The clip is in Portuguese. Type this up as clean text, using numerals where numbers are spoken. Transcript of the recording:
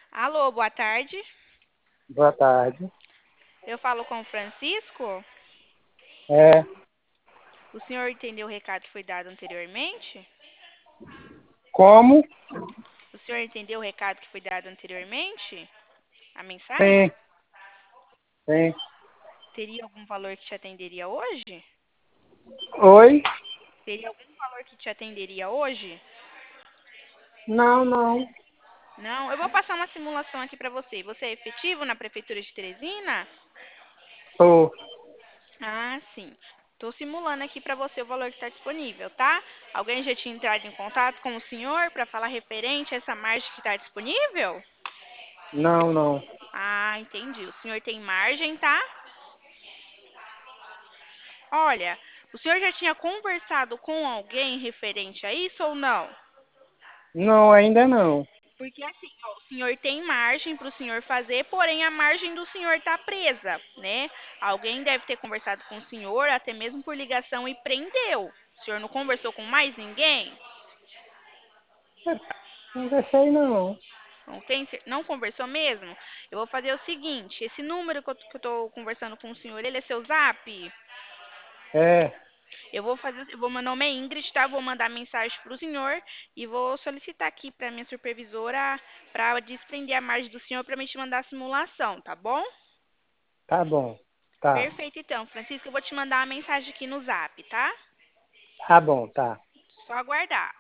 Alô, boa tarde. Boa tarde. Eu falo com o Francisco. É, O senhor entendeu o recado que foi dado anteriormente? como? O senhor entendeu o recado que foi dado anteriormente? A Sim, mensagem? sim. Teria algum valor que te atenderia hoje? Oi? Teria algum valor que te atenderia hoje? Não, não. Não, eu vou passar uma simulação aqui para você. Você é efetivo na prefeitura de Teresina? Tô. Ah, sim. Estou simulando aqui para você o valor que está disponível, tá? Alguém já tinha entrado em contato com o senhor para falar referente a essa margem que está disponível? Não, não. Ah, entendi. O senhor tem margem, tá? Olha, o senhor já tinha conversado com alguém referente a isso ou não? Não, ainda não. Porque assim, ó, o senhor tem margem para o senhor fazer, porém a margem do senhor está presa, né? Alguém deve ter conversado com o senhor, até mesmo por ligação, e prendeu. O senhor não conversou com mais ninguém? Não deixei não. Não, não conversou mesmo? Eu vou fazer o seguinte: esse número que eu estou conversando com o senhor, ele é seu zap? É, Meu nome é Ingrid, tá? Vou mandar mensagem para o senhor e vou solicitar aqui para minha supervisora para desprender a margem do senhor para me te mandar a simulação, tá bom? tá bom. Tá. Perfeito, então, Francisco, eu vou te mandar uma mensagem aqui no Zap, tá? Tá bom, tá. Só aguardar.